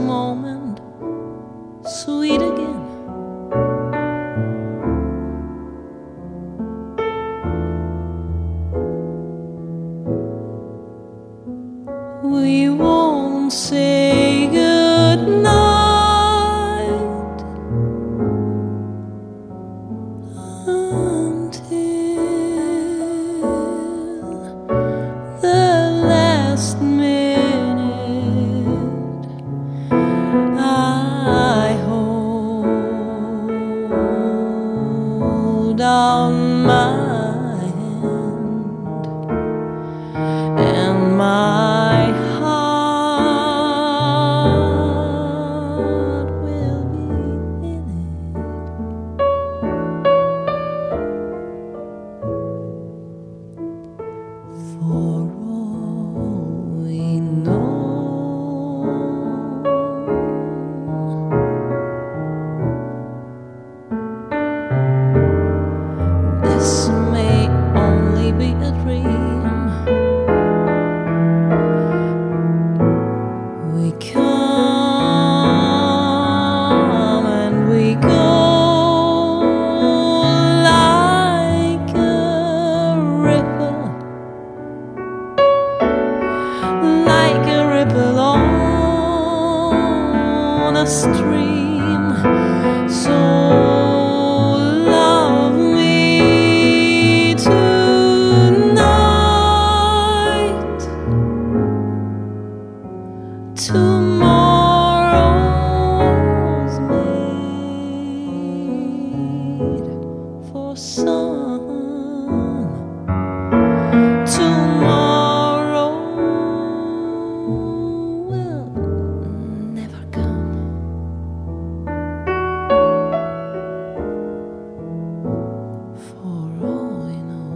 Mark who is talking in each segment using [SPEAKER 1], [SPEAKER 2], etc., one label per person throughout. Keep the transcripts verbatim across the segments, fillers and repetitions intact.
[SPEAKER 1] moment sweet again. We won't say goodnight until the last minute. I hold out my hand and my heart will be in it. For all we know, this may only be a dream. We come and we go like a ripple, like a ripple on a stream. So love me tonight. Tomorrow's made for sun. Tomorrow will never come. For all we know.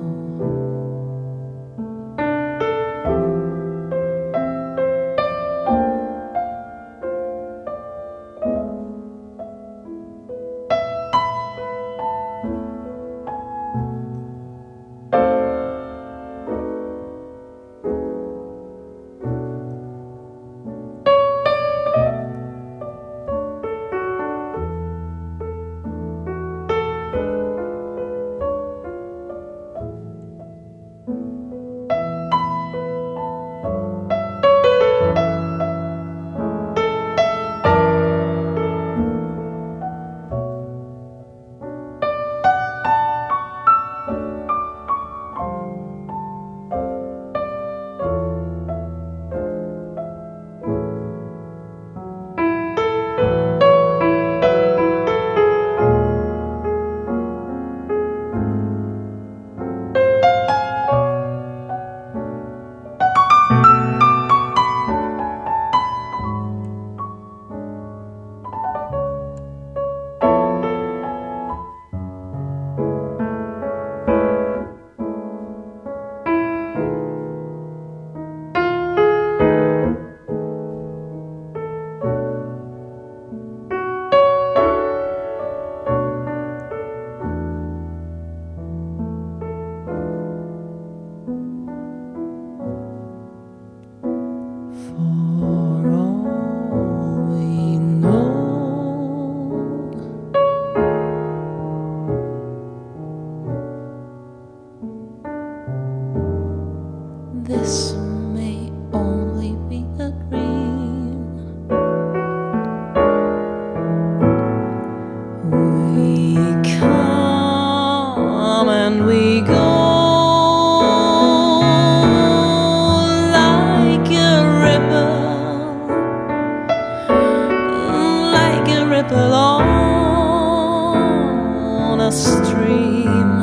[SPEAKER 1] This may only be a dream. We come and we go like a ripple, like a ripple on a stream.